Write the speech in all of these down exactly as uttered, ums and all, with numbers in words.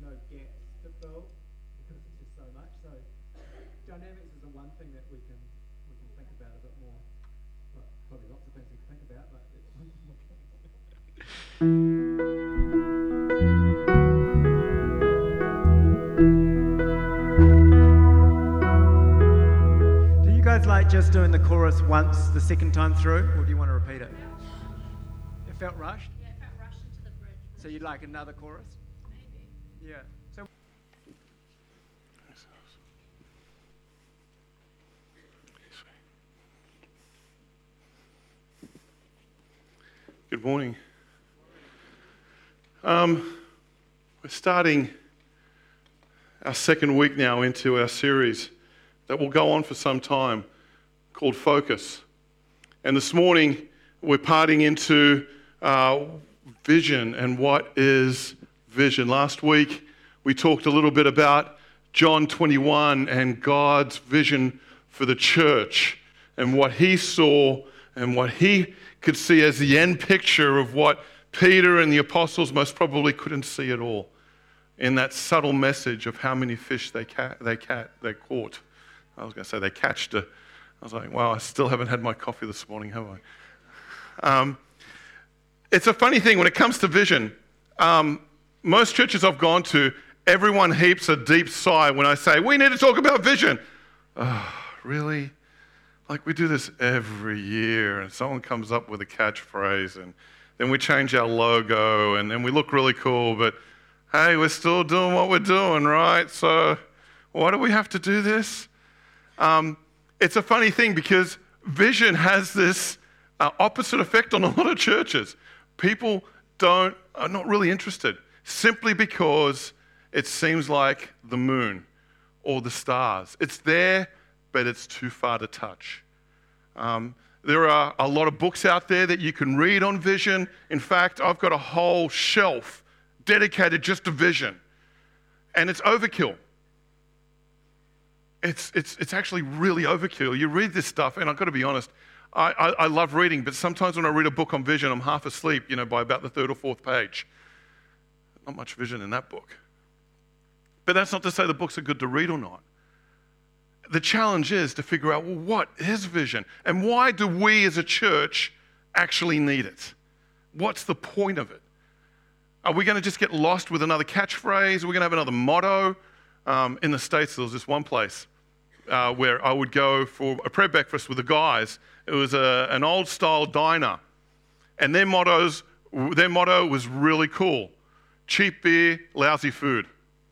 no gaps to fill because it's just so much. So dynamics is the one thing that we can we can think about a bit more. Well, probably lots of things we can think about, but it's one thing we can. Do you guys like just doing the chorus once the second time through, or do you want to repeat it? It felt rushed? Yeah, it felt rushed into the bridge. So you'd like another chorus? Maybe. Yeah. So Good morning. Um, we're starting our second week now into our series that will go on for some time called Focus. And this morning we're parting into uh, vision and what is vision. Last week we talked a little bit about John twenty-one and God's vision for the church and what he saw and what he could see as the end picture of what Peter and the apostles most probably couldn't see at all in that subtle message of how many fish they ca- they ca- they caught. I was going to say they catched. A, I was like, wow, I still haven't had my coffee this morning, have I? Um, it's a funny thing when it comes to vision. Um, most churches I've gone to, everyone heaps a deep sigh when I say, we need to talk about vision. Oh, really? Like we do this every year and someone comes up with a catchphrase and then we change our logo and then we look really cool, but hey, we're still doing what we're doing, right? So why do we have to do this? Um, it's a funny thing because vision has this uh, opposite effect on a lot of churches. People don't are not really interested simply because it seems like the moon or the stars. It's there, but it's too far to touch. Um, there are a lot of books out there that you can read on vision. In fact, I've got a whole shelf dedicated just to vision. And it's overkill. It's it's it's actually really overkill. You read this stuff, and I've got to be honest, I, I, I love reading, but sometimes when I read a book on vision, I'm half asleep, you know, by about the third or fourth page. Not much vision in that book. But that's not to say the books are good to read or not. The challenge is to figure out, well, what is vision? And why do we as a church actually need it? What's the point of it? Are we going to just get lost with another catchphrase? Are we going to have another motto? Um, in the States, there was this one place uh, where I would go for a prayer breakfast with the guys. It was a, an old-style diner. And their mottos, their motto was really cool. Cheap beer, lousy food.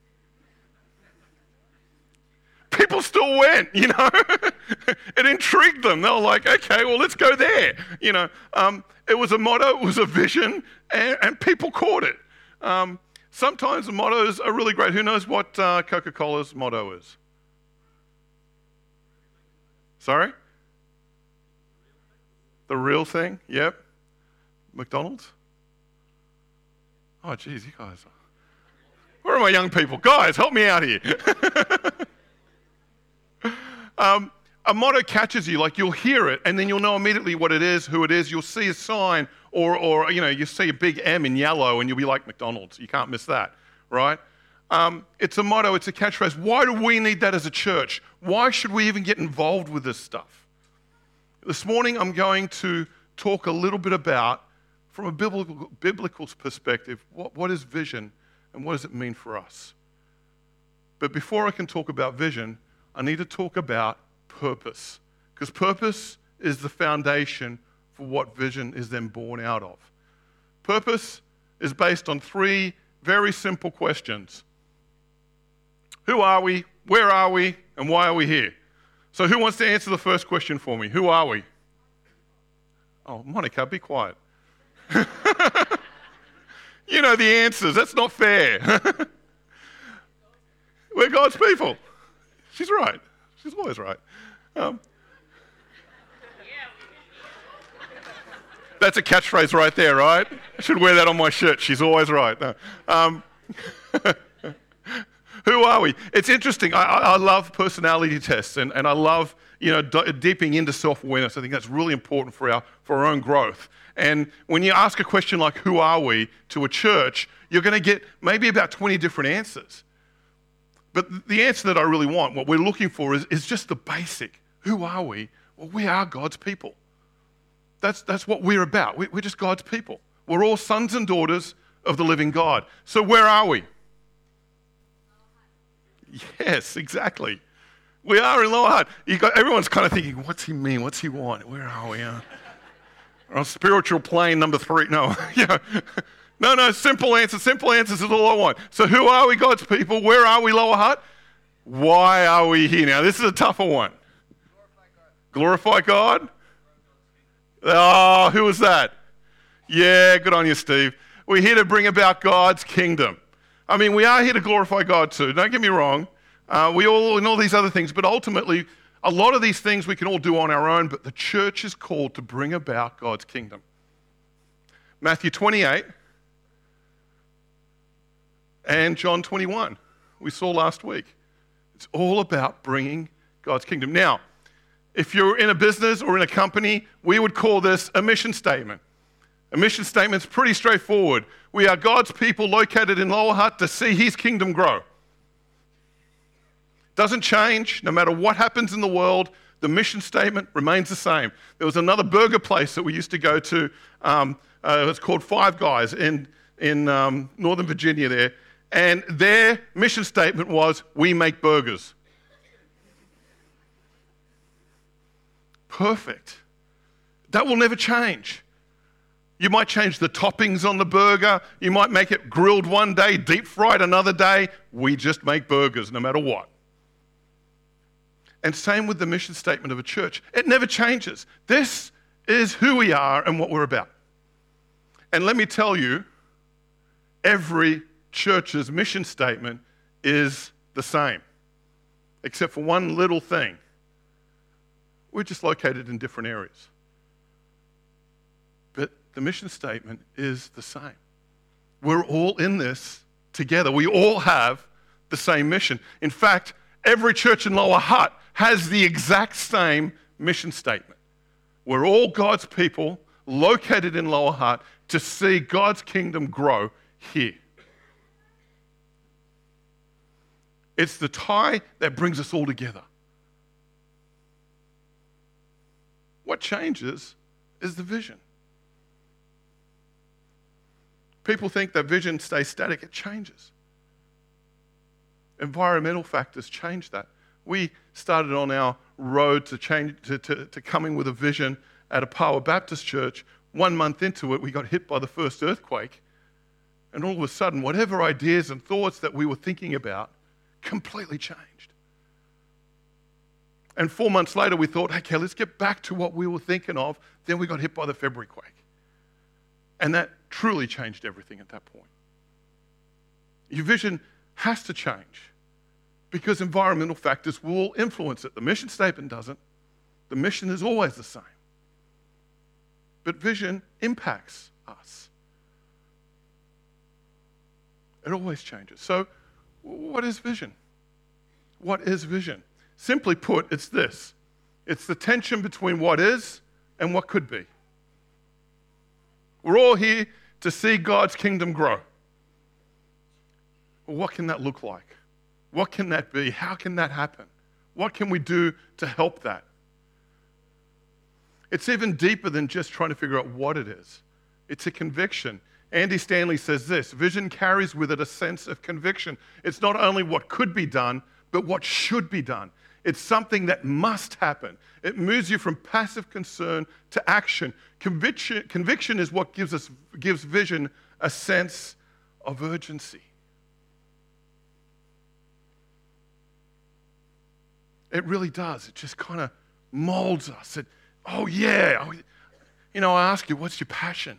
People still went, you know. It intrigued them. They were like, okay, well, let's go there. You know, um, it was a motto, it was a vision, and, and people caught it. Um, sometimes the mottos are really great. Who knows what uh, Coca-Cola's motto is? Sorry? The real thing? Yep. McDonald's? Oh, geez, you guys. Where are my young people? Guys, help me out here. Um, a motto catches you, like you'll hear it, and then you'll know immediately what it is, who it is. You'll see a sign, or, or you know, you see a big M in yellow, and you'll be like McDonald's. You can't miss that, right? Um, it's a motto, it's a catchphrase. Why do we need that as a church? Why should we even get involved with this stuff? This morning, I'm going to talk a little bit about, from a biblical, biblical perspective, what, what is vision, and what does it mean for us? But before I can talk about vision, I need to talk about purpose, because purpose is the foundation for what vision is then born out of. Purpose is based on three very simple questions. Who are we? Where are we? And why are we here? So who wants to answer the first question for me? Who are we? Oh, Monica, be quiet. You know the answers. That's not fair. We're God's people. She's right. She's always right. Um, that's a catchphrase right there, right? I should wear that on my shirt. She's always right. No. Um, Who are we? It's interesting. I, I I love personality tests, and, and I love, you know, d- deeping into self-awareness. I think that's really important for our for our own growth. And when you ask a question like, who are we, to a church, you're going to get maybe about twenty different answers. But the answer that I really want, what we're looking for, is, is just the basic. Who are we? Well, we are God's people. That's, that's what we're about. We, we're just God's people. We're all sons and daughters of the living God. So where are we? Yes, exactly. We are in Lower Hutt. You got, everyone's kind of thinking, what's he mean? What's he want? Where are we? Uh, on spiritual plane number three. No, yeah. No, no, simple answer. Simple answers is all I want. So who are we, God's people? Where are we, Lower Hutt? Why are we here? Now, this is a tougher one. Glorify God? Oh, who was that? Yeah, good on you, Steve. We're here to bring about God's kingdom. I mean, we are here to glorify God too. Don't get me wrong. Uh, we all, and all these other things, but ultimately, a lot of these things we can all do on our own, but the church is called to bring about God's kingdom. Matthew twenty-eight and John twenty-one, we saw last week. It's all about bringing God's kingdom. Now, if you're in a business or in a company, we would call this a mission statement. A mission statement's pretty straightforward. We are God's people located in Lower Hutt to see his kingdom grow. Doesn't change, no matter what happens in the world, the mission statement remains the same. There was another burger place that we used to go to. Um, uh, it's called Five Guys in, in um, Northern Virginia there. And their mission statement was, we make burgers. Perfect. That will never change. You might change the toppings on the burger. You might make it grilled one day, deep fried another day. We just make burgers no matter what. And same with the mission statement of a church. It never changes. This is who we are and what we're about. And let me tell you, every church's mission statement is the same, except for one little thing. We're just located in different areas. But the mission statement is the same. We're all in this together. We all have the same mission. In fact, every church in Lower Hutt has the exact same mission statement. We're all God's people located in Lower Hutt to see God's kingdom grow here. It's the tie that brings us all together. What changes is the vision. People think that vision stays static. It changes. Environmental factors change that. We started on our road to, change, to, to, to coming with a vision at a Power Baptist church. One month into it, we got hit by the first earthquake. And all of a sudden, whatever ideas and thoughts that we were thinking about completely changed. And four months later, we thought, okay, let's get back to what we were thinking of. Then we got hit by the February quake. And that truly changed everything at that point. Your vision has to change because environmental factors will influence it. The mission statement doesn't. The mission is always the same. But vision impacts us. It always changes. So, what is vision? What is vision? Simply put, it's this. It's the tension between what is and what could be. We're all here to see God's kingdom grow. Well, what can that look like? What can that be? How can that happen? What can we do to help that? It's even deeper than just trying to figure out what it is. It's a conviction. Andy Stanley says this, vision carries with it a sense of conviction. It's not only what could be done, but what should be done. It's something that must happen. It moves you from passive concern to action. Conviction, conviction is what gives us gives vision a sense of urgency. It really does. It just kind of molds us. It, oh yeah. Oh, you know, I ask you, what's your passion?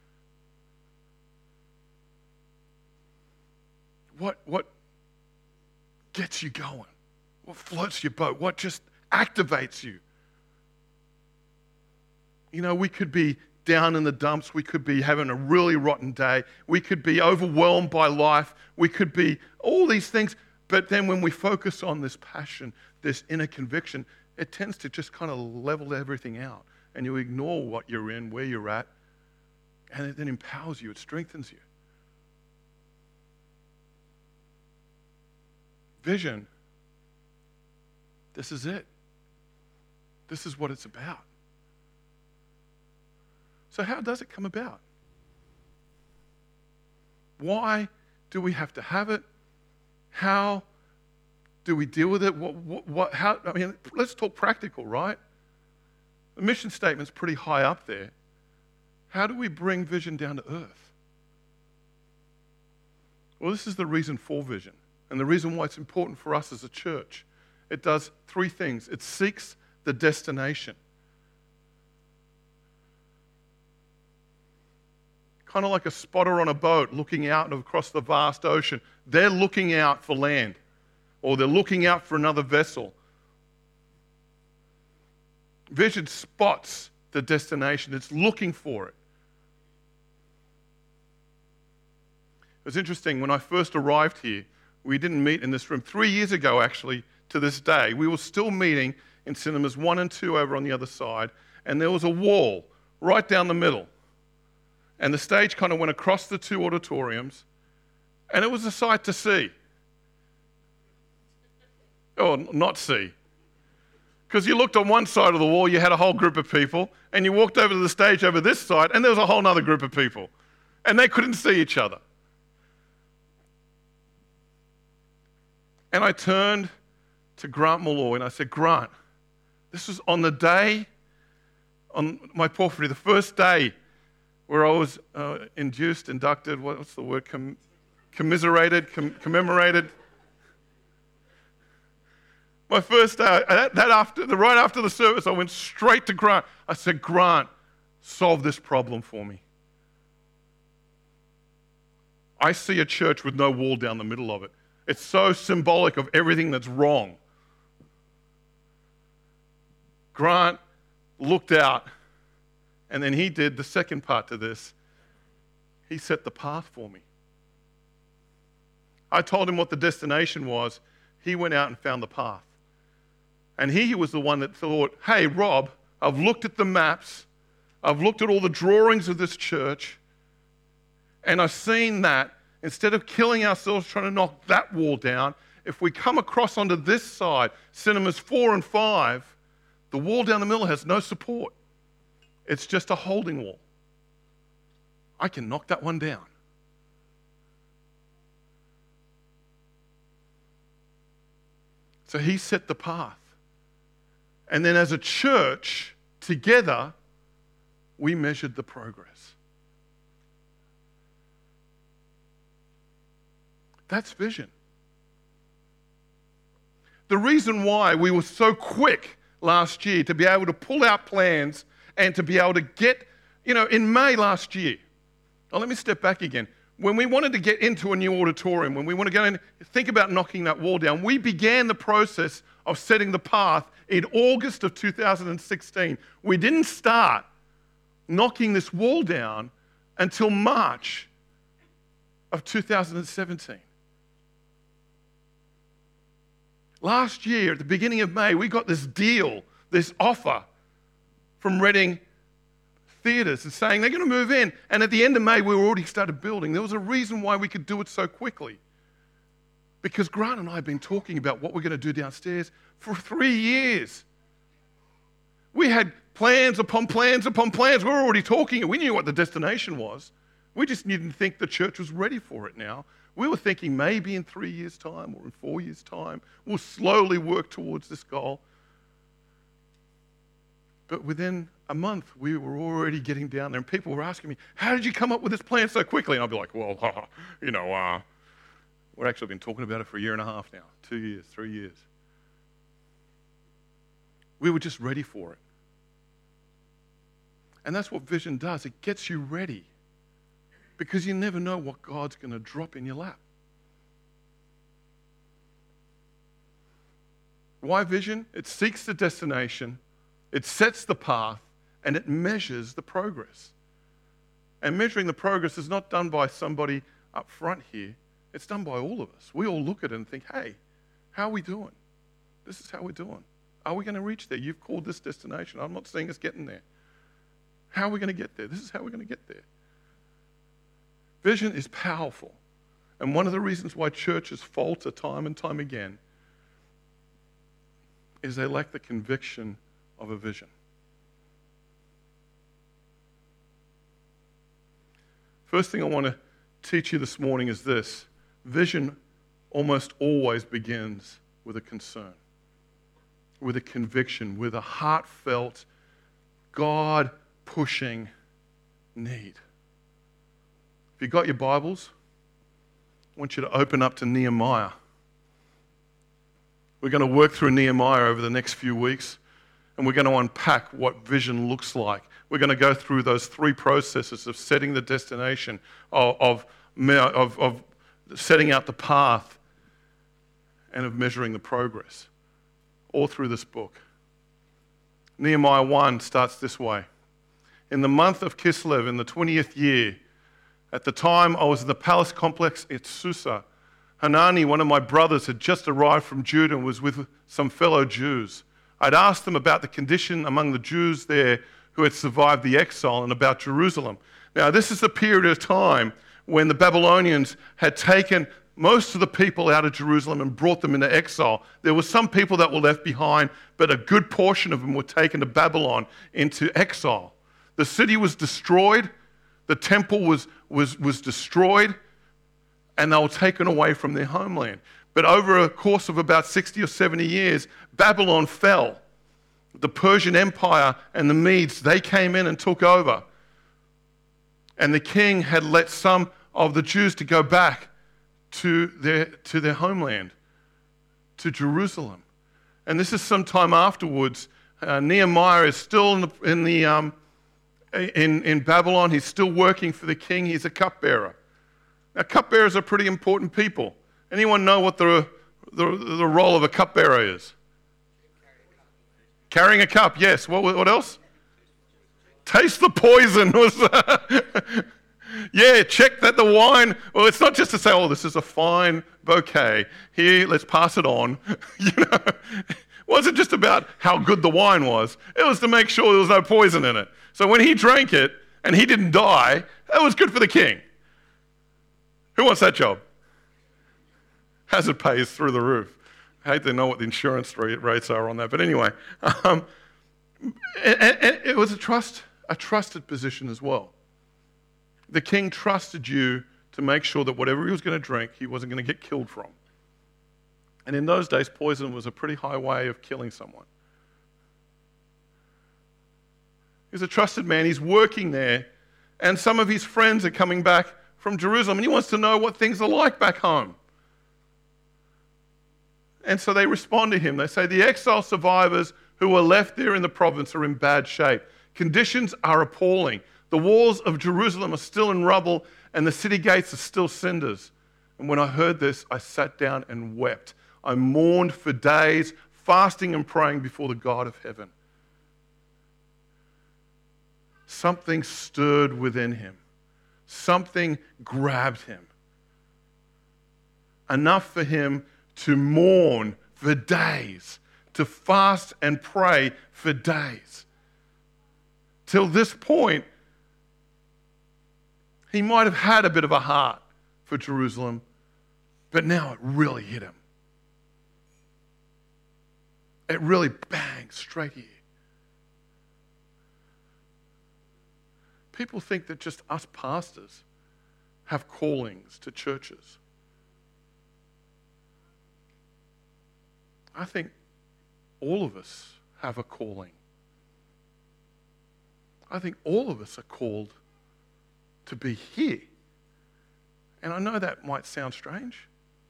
What, what gets you going? What floats your boat? What just activates you? You know, we could be down in the dumps. We could be having a really rotten day. We could be overwhelmed by life. We could be all these things. But then when we focus on this passion, this inner conviction, it tends to just kind of level everything out. And you ignore what you're in, where you're at, and it then empowers you, it strengthens you. Vision, this is it. This is what it's about. So how does it come about? Why do we have to have it? How do we deal with it? What, what, what, how, I mean, let's talk practical, right? The mission statement's pretty high up there. How do we bring vision down to earth? Well, this is the reason for vision, and the reason why it's important for us as a church. It does three things. It seeks the destination. Kind of like a spotter on a boat looking out across the vast ocean. They're looking out for land, or they're looking out for another vessel. Vision spots the destination. It's looking for it. It was interesting, when I first arrived here, we didn't meet in this room. Three years ago, actually, to this day, we were still meeting in cinemas one and two over on the other side, and there was a wall right down the middle. And the stage kind of went across the two auditoriums, and it was a sight to see. Or not see. Because you looked on one side of the wall, you had a whole group of people, and you walked over to the stage over this side, and there was a whole other group of people. And they couldn't see each other. And I turned to Grant Malloy, and I said, Grant, this was on the day, on my porphyry, the first day where I was uh, induced, inducted, what's the word, Com- commiserated, com- commemorated. My first day, that, that after, the, right after the service, I went straight to Grant. I said, Grant, solve this problem for me. I see a church with no wall down the middle of it. It's so symbolic of everything that's wrong. Grant looked out, and then he did the second part to this. He set the path for me. I told him what the destination was. He went out and found the path. And he was the one that thought, hey, Rob, I've looked at the maps. I've looked at all the drawings of this church. And I've seen that instead of killing ourselves trying to knock that wall down, if we come across onto this side, cinemas four and five, the wall down the middle has no support. It's just a holding wall. I can knock that one down. So he set the path. And then as a church, together, we measured the progress. That's vision. The reason why we were so quick last year to be able to pull out plans and to be able to get, you know, in May last year. Now let me step back again. When we wanted to get into a new auditorium, when we want to go and think about knocking that wall down, we began the process of setting the path in August of two thousand sixteen. We didn't start knocking this wall down until March of two thousand seventeen. Last year, at the beginning of May, we got this deal, this offer from Reading Theatres and saying they're going to move in. And at the end of May, we already started building. There was a reason why we could do it so quickly. Because Grant and I have been talking about what we're going to do downstairs for three years. We had plans upon plans upon plans. We were already talking. We knew what the destination was. We just didn't think the church was ready for it now. We were thinking maybe in three years' time or in four years' time, we'll slowly work towards this goal. But within a month, we were already getting down there, and people were asking me, how did you come up with this plan so quickly? And I'd be like, well, uh, you know, uh, we've actually been talking about it for a year and a half now, two years, three years. We were just ready for it. And that's what vision does. It gets you ready. Because you never know what God's going to drop in your lap. Why vision? It seeks the destination, it sets the path, and it measures the progress. And measuring the progress is not done by somebody up front here. It's done by all of us. We all look at it and think, hey, how are we doing? This is how we're doing. Are we going to reach there? You've called this destination. I'm not seeing us getting there. How are we going to get there? This is how we're going to get there. Vision is powerful. And one of the reasons why churches falter time and time again is they lack the conviction of a vision. First thing I want to teach you this morning is this. Vision almost always begins with a concern, with a conviction, with a heartfelt, God-pushing need. If you've got your Bibles, I want you to open up to Nehemiah. We're going to work through Nehemiah over the next few weeks, and we're going to unpack what vision looks like. We're going to go through those three processes of setting the destination, of, of, of, of setting out the path, and of measuring the progress, all through this book. Nehemiah one starts this way. In the month of Kislev, in the twentieth year, at the time I was in the palace complex at Susa, Hanani, one of my brothers, had just arrived from Judah and was with some fellow Jews. I'd asked them about the condition among the Jews there who had survived the exile and about Jerusalem. Now, this is the period of time when the Babylonians had taken most of the people out of Jerusalem and brought them into exile. There were some people that were left behind, but a good portion of them were taken to Babylon into exile. The city was destroyed, the temple was, was, was destroyed, and they were taken away from their homeland. But over a course of about sixty or seventy years, Babylon fell. The Persian Empire and the Medes, they came in and took over. And the king had let some of the Jews to go back to their, to their homeland, to Jerusalem. And this is some time afterwards. Uh, Nehemiah is still in, the, in, the, um, in, in Babylon. He's still working for the king. He's a cupbearer. Now, cupbearers are pretty important people. Anyone know what the, the, the role of a cupbearer is? Carrying a cup, yes. What, what else? Taste the poison. Was yeah, check that the wine, well, it's not just to say, oh, this is a fine bouquet. Here, let's pass it on. You know, it wasn't just about how good the wine was. It was to make sure there was no poison in it. So when he drank it and he didn't die, that was good for the king. Who wants that job? Hazard pay is through the roof. I hate to know what the insurance rates are on that, but anyway, um, and, and it was a trust, a trusted position as well. The king trusted you to make sure that whatever he was going to drink, he wasn't going to get killed from. And in those days, poison was a pretty high way of killing someone. He's a trusted man. He's working there, and some of his friends are coming back from Jerusalem, and he wants to know what things are like back home. And so they respond to him. They say, the exile survivors who are left there in the province are in bad shape. Conditions are appalling. The walls of Jerusalem are still in rubble, and the city gates are still cinders. And when I heard this, I sat down and wept. I mourned for days, fasting and praying before the God of heaven. Something stirred within him. Something grabbed him. Enough for him to mourn for days, to fast and pray for days. Till this point, he might have had a bit of a heart for Jerusalem, but now it really hit him. It really banged straight here. People think that just us pastors have callings to churches. I think all of us have a calling. I think all of us are called to be here. And I know that might sound strange.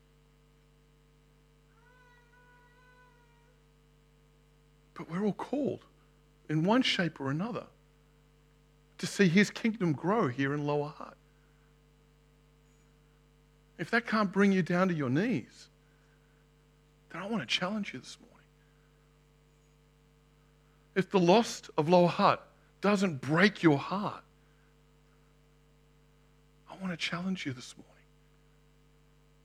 But we're all called in one shape or another to see his kingdom grow here in Lower Hutt. If that can't bring you down to your knees, then I want to challenge you this morning. If the loss of Lower Hutt doesn't break your heart, I want to challenge you this morning.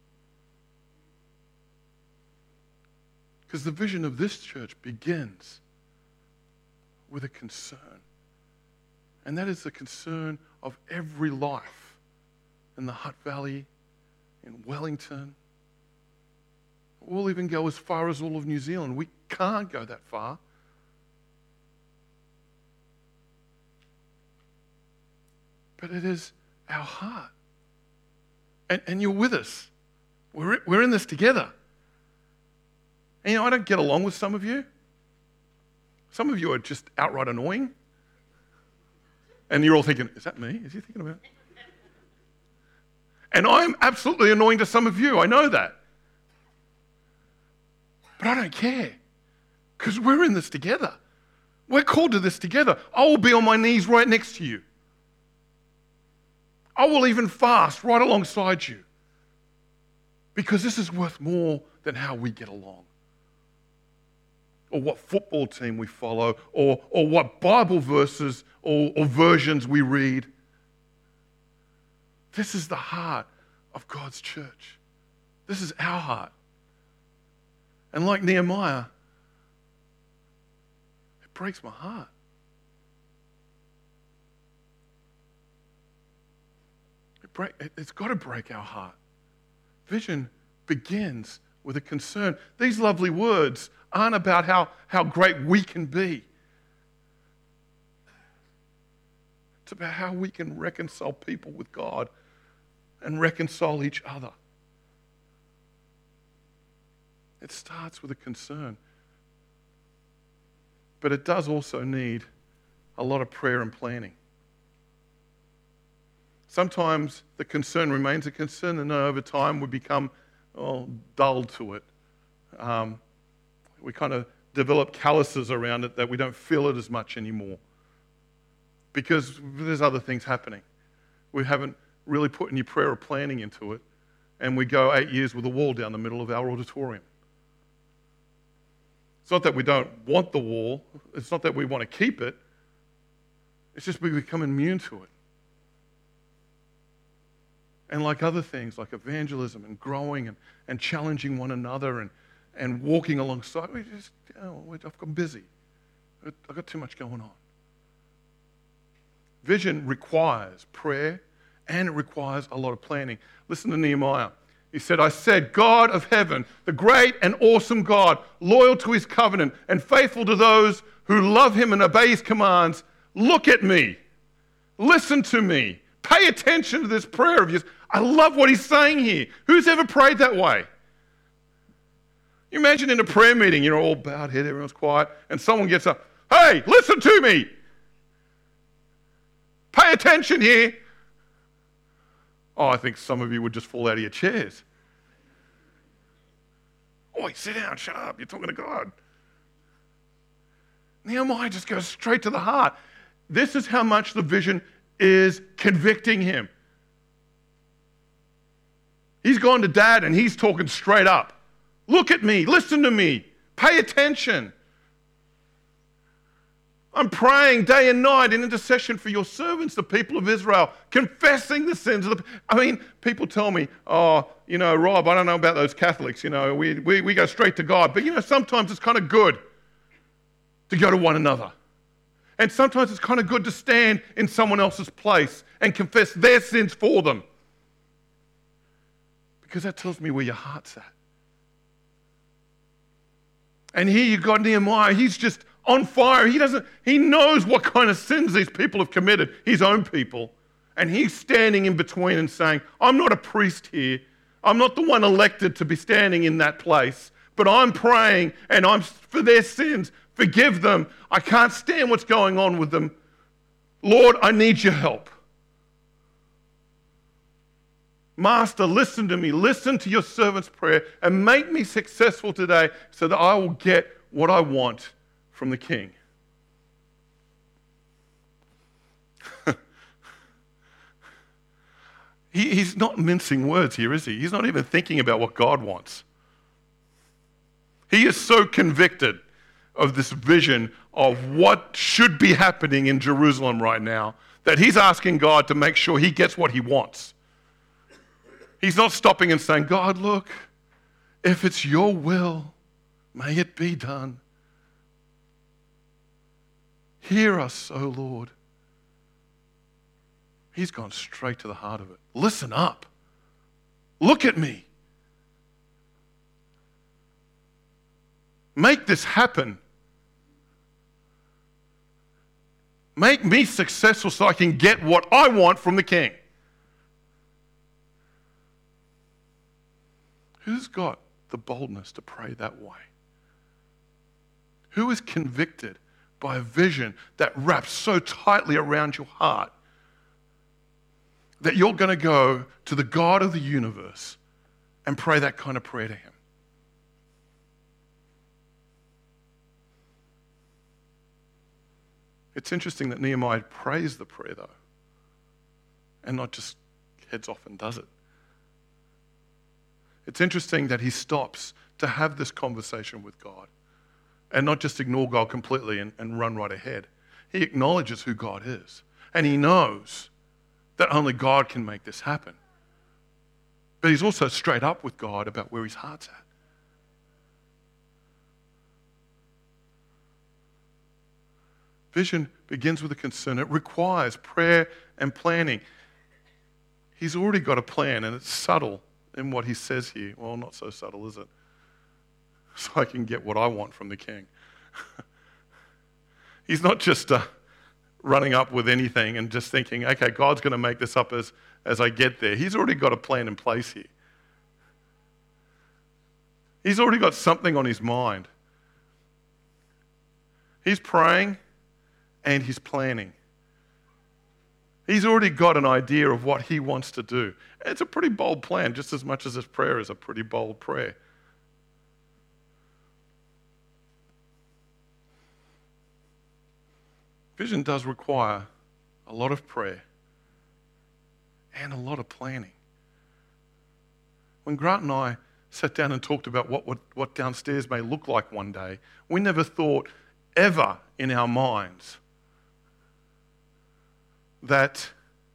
Because the vision of this church begins with a concern. And that is the concern of every life in the Hutt Valley, in Wellington. We'll even go as far as all of New Zealand. We can't go that far. But it is our heart. And, and you're with us. We're, we're in this together. And you know, I don't get along with some of you. Some of you are just outright annoying. And you're all thinking, is that me? Is he thinking about it? And I'm absolutely annoying to some of you. I know that. But I don't care. Because we're in this together. We're called to this together. I will be on my knees right next to you. I will even fast right alongside you. Because this is worth more than how we get along. Or what football team we follow, or, or what Bible verses or, or versions we read. This is the heart of God's church. This is our heart. And like Nehemiah, it breaks my heart. It break, it, it's got to break our heart. Vision begins with a concern. These lovely words aren't about how, how great we can be. It's about how we can reconcile people with God and reconcile each other. It starts with a concern. But it does also need a lot of prayer and planning. Sometimes the concern remains a concern, and then over time we become oh, dull to it. Um, we kind of develop calluses around it that we don't feel it as much anymore because there's other things happening. We haven't really put any prayer or planning into it, and we go eight years with a wall down the middle of our auditorium. It's not that we don't want the wall. It's not that we want to keep it. It's just we become immune to it. And like other things, like evangelism and growing and, and challenging one another and, and walking alongside, we just, you know, I've got busy. I've got too much going on. Vision requires prayer and it requires a lot of planning. Listen to Nehemiah. He said, I said, God of heaven, the great and awesome God, loyal to his covenant and faithful to those who love him and obey his commands, look at me. Listen to me. Pay attention to this prayer of yours. I love what he's saying here. Who's ever prayed that way? You imagine in a prayer meeting, you're all bowed head, everyone's quiet, and someone gets up, hey, listen to me. Pay attention here. Oh, I think some of you would just fall out of your chairs. Oi, sit down, shut up, you're talking to God. Nehemiah just goes straight to the heart. This is how much the vision is convicting him. He's gone to dad and he's talking straight up. Look at me, listen to me, pay attention. I'm praying day and night in intercession for your servants, the people of Israel, confessing the sins of the... I mean, people tell me, oh, you know, Rob, I don't know about those Catholics, you know, we, we, we go straight to God. But, you know, sometimes it's kind of good to go to one another. And sometimes it's kind of good to stand in someone else's place and confess their sins for them. Because that tells me where your heart's at. And here you've got Nehemiah, he's just on fire. He doesn't, he knows what kind of sins these people have committed, his own people. And he's standing in between and saying, I'm not a priest here. I'm not the one elected to be standing in that place. But I'm praying and I'm for their sins. Forgive them. I can't stand what's going on with them. Lord, I need your help. Master, listen to me. Listen to your servant's prayer and make me successful today so that I will get what I want from the king. he, he's not mincing words here, is he? He's not even thinking about what God wants. He is so convicted of this vision of what should be happening in Jerusalem right now that he's asking God to make sure he gets what he wants. He's not stopping and saying, God, look, if it's your will, May it be done. Hear us, O Lord. He's gone straight to the heart of it. Listen up. Look at me. Make this happen. Make me successful so I can get what I want from the King. Who's got the boldness to pray that way? Who is convicted by a vision that wraps so tightly around your heart that you're going to go to the God of the universe and pray that kind of prayer to him? It's interesting that Nehemiah prays the prayer, though, and not just heads off and does it. It's interesting that he stops to have this conversation with God and not just ignore God completely and, and run right ahead. He acknowledges who God is, and he knows that only God can make this happen. But he's also straight up with God about where his heart's at. Vision begins with a concern. It requires prayer and planning. He's already got a plan, and it's subtle in what he says here. Well, not so subtle, is it? So I can get what I want from the King. He's not just uh, running up with anything and just thinking, okay, God's going to make this up as, as I get there. He's already got a plan in place here. He's already got something on his mind. He's praying and he's planning. He's already got an idea of what he wants to do. It's a pretty bold plan, just as much as his prayer is a pretty bold prayer. Vision does require a lot of prayer and a lot of planning. When Grant and I sat down and talked about what, what, what downstairs may look like one day, we never thought ever in our minds that,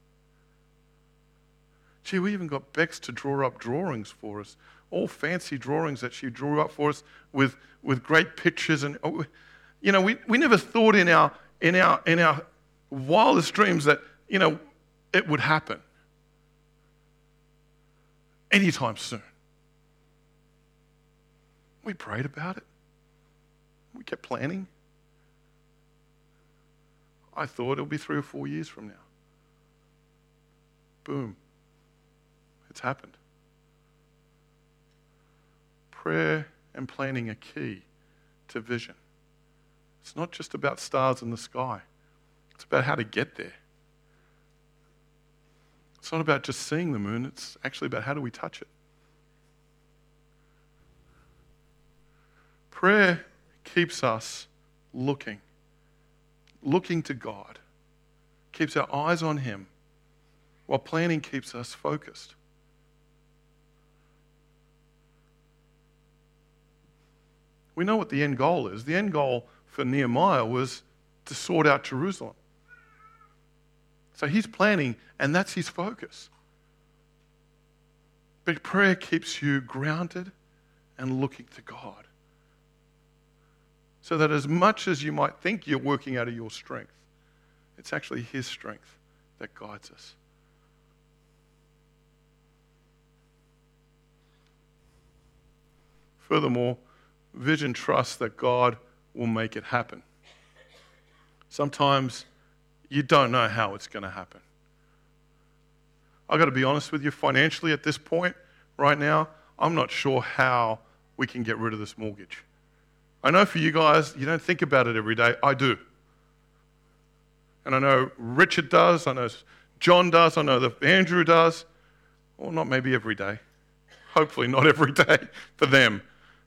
gee, we even got Bex to draw up drawings for us, all fancy drawings that she drew up for us with, with great pictures. And, you know, we, we never thought in our, in, our, in our wildest dreams that, you know, it would happen anytime soon. We prayed about it. We kept planning. I thought it'll be three or four years from now. Boom. It's happened. Prayer and planning are key to vision. It's not just about stars in the sky. It's about how to get there. It's not about just seeing the moon. It's actually about how do we touch it. Prayer keeps us looking. Looking to God, keeps our eyes on him, while planning keeps us focused. We know what the end goal is. The end goal for Nehemiah was to sort out Jerusalem. So he's planning, and that's his focus. But prayer keeps you grounded and looking to God. So that as much as you might think you're working out of your strength, it's actually his strength that guides us. Furthermore, vision trusts that God will make it happen. Sometimes you don't know how it's going to happen. I've got to be honest with you, financially at this point, right now, I'm not sure how we can get rid of this mortgage. I know for you guys, you don't think about it every day. I do. And I know Richard does. I know John does. I know that Andrew does. Well, not maybe every day. Hopefully not every day for them.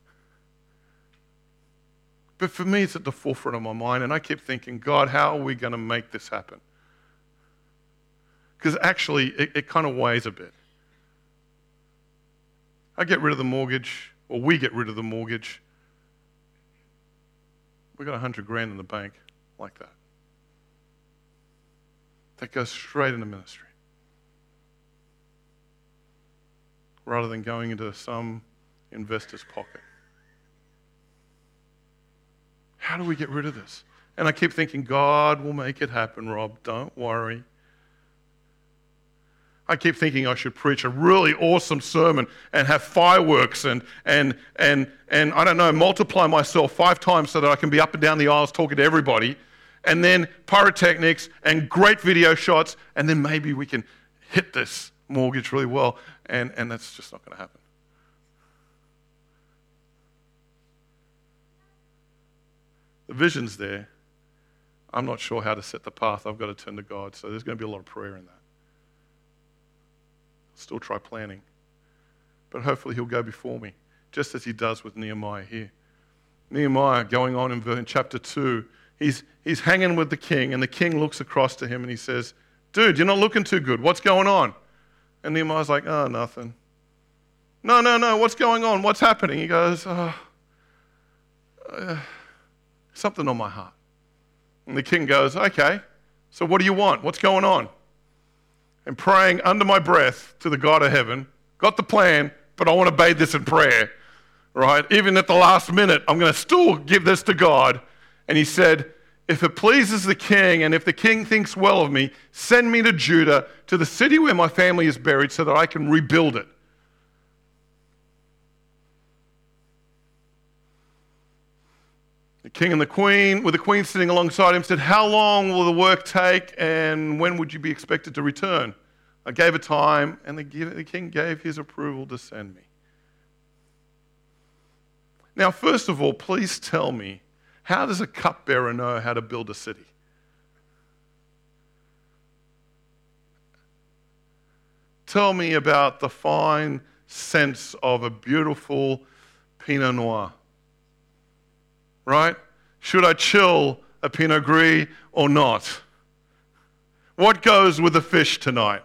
But for me, it's at the forefront of my mind. And I keep thinking, God, how are we going to make this happen? Because actually, it, it kind of weighs a bit. I get rid of the mortgage, or we get rid of the mortgage. We've got a hundred grand in the bank like that. That goes straight into ministry. Rather than going into some investor's pocket. How do we get rid of this? And I keep thinking, God will make it happen, Rob. Don't worry. I keep thinking I should preach a really awesome sermon and have fireworks and, and, and, and I don't know, multiply myself five times so that I can be up and down the aisles talking to everybody, and then pyrotechnics and great video shots, and then maybe we can hit this mortgage really well, and, and that's just not going to happen. The vision's there. I'm not sure how to set the path. I've got to turn to God, so there's going to be a lot of prayer in that. Still try planning. But hopefully he'll go before me, just as he does with Nehemiah here. Nehemiah, going on in, in chapter two, he's, he's hanging with the king, and the king looks across to him and he says, dude, you're not looking too good. What's going on? And Nehemiah's like, oh, nothing. No, no, no, what's going on? What's happening? He goes, oh, uh, something on my heart. And the king goes, okay, so what do you want? What's going on? And praying under my breath to the God of heaven, got the plan, but I want to bathe this in prayer, right? Even at the last minute, I'm going to still give this to God. And he said, if it pleases the king, and if the king thinks well of me, send me to Judah, to the city where my family is buried, so that I can rebuild it. The king and the queen, with the queen sitting alongside him, said, how long will the work take, and when would you be expected to return? I gave a time, and the, the king gave his approval to send me. Now, first of all, please tell me, how does a cupbearer know how to build a city? Tell me about the fine sense of a beautiful Pinot Noir. Right? Should I chill a Pinot Gris or not? What goes with the fish tonight?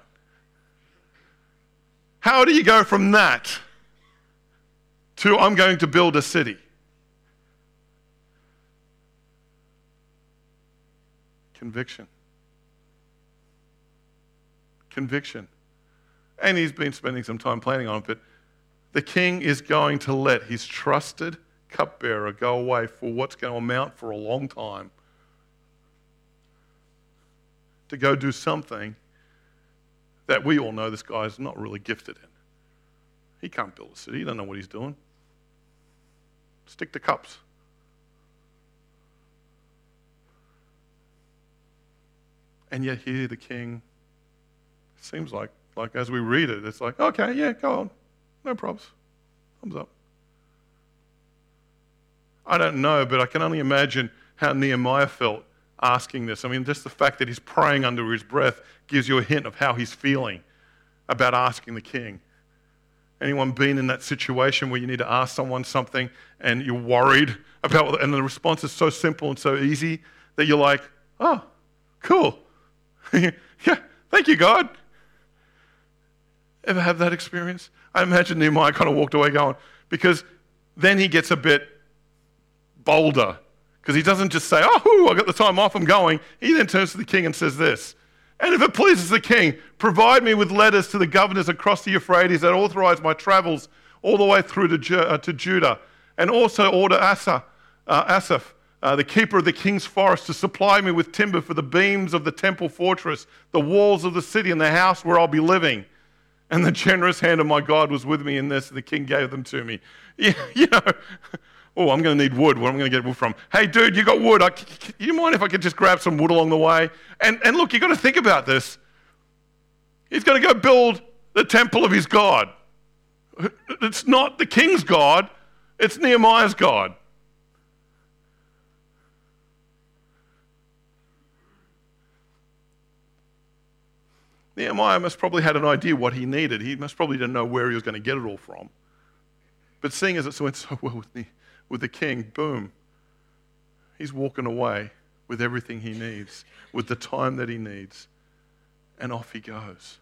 How do you go from that to I'm going to build a city? Conviction. Conviction. And he's been spending some time planning on it, but the king is going to let his trusted cupbearer go away for what's going to amount for a long time to go do something that we all know this guy's not really gifted in. He can't build a city. He doesn't know what he's doing. Stick to cups. And yet here the king seems like, like as we read it, it's like, okay, yeah, go on. No problems. Thumbs up. I don't know, but I can only imagine how Nehemiah felt asking this. I mean, just the fact that he's praying under his breath gives you a hint of how he's feeling about asking the king. Anyone been in that situation where you need to ask someone something and you're worried about, and the response is so simple and so easy that you're like, oh, cool. Yeah, thank you, God. Ever have that experience? I imagine Nehemiah kind of walked away going, because then he gets a bit bolder, because he doesn't just say, oh, I got the time off, I'm going. He then turns to the king and says this, and if it pleases the king, provide me with letters to the governors across the Euphrates that authorize my travels all the way through to, Ju- uh, to Judah, and also order Asa, uh, Asaph, uh, the keeper of the king's forest, to supply me with timber for the beams of the temple fortress, the walls of the city, and the house where I'll be living. And the generous hand of my God was with me in this, and the king gave them to me. You, you know, oh, I'm going to need wood. Where am I going to get wood from? Hey, dude, you got wood. I, you mind if I could just grab some wood along the way? And, and look, you've got to think about this. He's going to go build the temple of his God. It's not the king's God. It's Nehemiah's God. Nehemiah must probably had an idea what he needed. He must probably didn't know where he was going to get it all from. But seeing as it went so well with the, with the king, boom, he's walking away with everything he needs, with the time that he needs, and off he goes.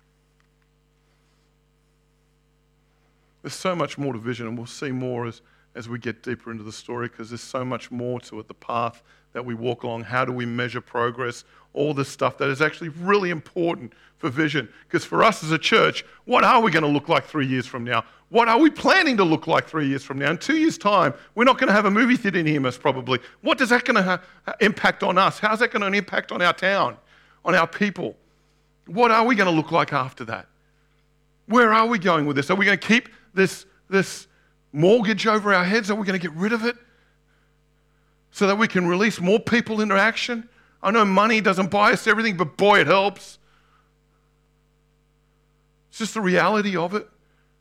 There's so much more to vision, and we'll see more as, as we get deeper into the story, because there's so much more to it, the path that we walk along, how do we measure progress, all this stuff that is actually really important for vision. Because for us as a church, what are we going to look like three years from now? What are we planning to look like three years from now? In two years' time, we're not going to have a movie theatre near us probably. What is that going to ha- impact on us? How's that going to impact on our town, on our people? What are we going to look like after that? Where are we going with this? Are we going to keep this, this mortgage over our heads? Are we going to get rid of it so that we can release more people into action? I know money doesn't buy us everything, but boy, it helps. It's just the reality of it.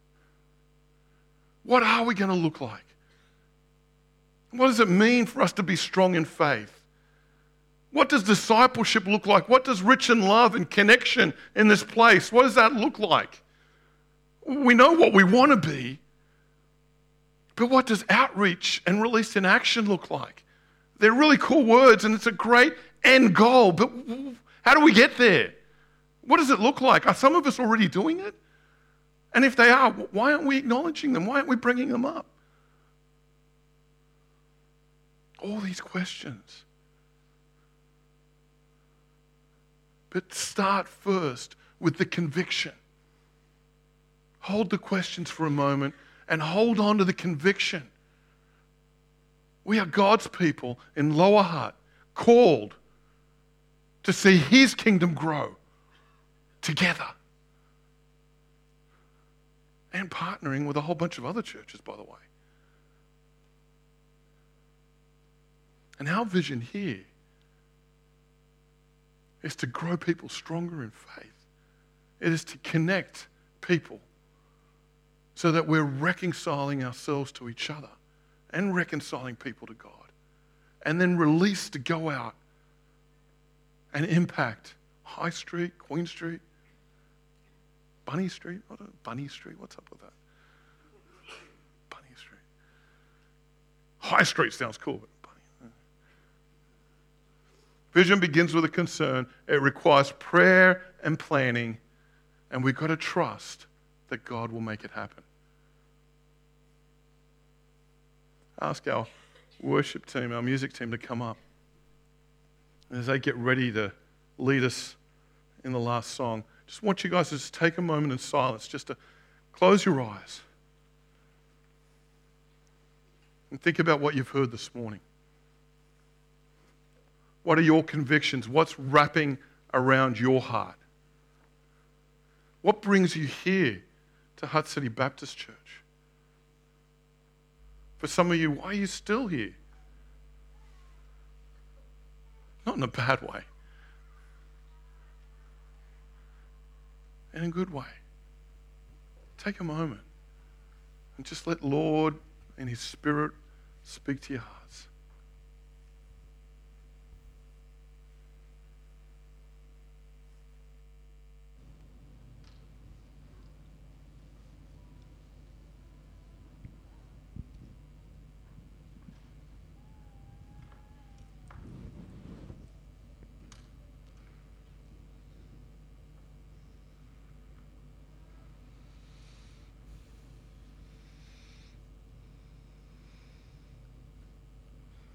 What are we going to look like? What does it mean for us to be strong in faith? What does discipleship look like? What does rich in love and connection in this place, what does that look like? We know what we want to be, but what does outreach and release in action look like? They're really cool words and it's a great end goal, but how do we get there? What does it look like? Are some of us already doing it? And if they are, why aren't we acknowledging them? Why aren't we bringing them up? All these questions. But start first with the conviction. Hold the questions for a moment and hold on to the conviction. We are God's people in Lower Hutt, called to see His kingdom grow together. And partnering with a whole bunch of other churches, by the way. And our vision here is to grow people stronger in faith. It is to connect people so that we're reconciling ourselves to each other and reconciling people to God. And then release to go out and impact High Street, Queen Street, Bunny Street? What, Bunny Street? What's up with that? Bunny Street. High Street sounds cool, but Bunny. Vision begins with a concern. It requires prayer and planning, and we've got to trust that God will make it happen. Ask our worship team, our music team to come up. And as they get ready to lead us in the last song, just want you guys to just take a moment in silence, just to close your eyes and think about what you've heard this morning. What are your convictions? What's wrapping around your heart? What brings you here to Hutt City Baptist Church? For some of you, why are you still here? Not in a bad way. In a good way. Take a moment and just let Lord and His Spirit speak to your hearts.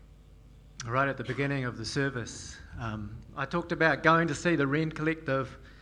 Right at the beginning of the service, um, I talked about going to see the Rend Collective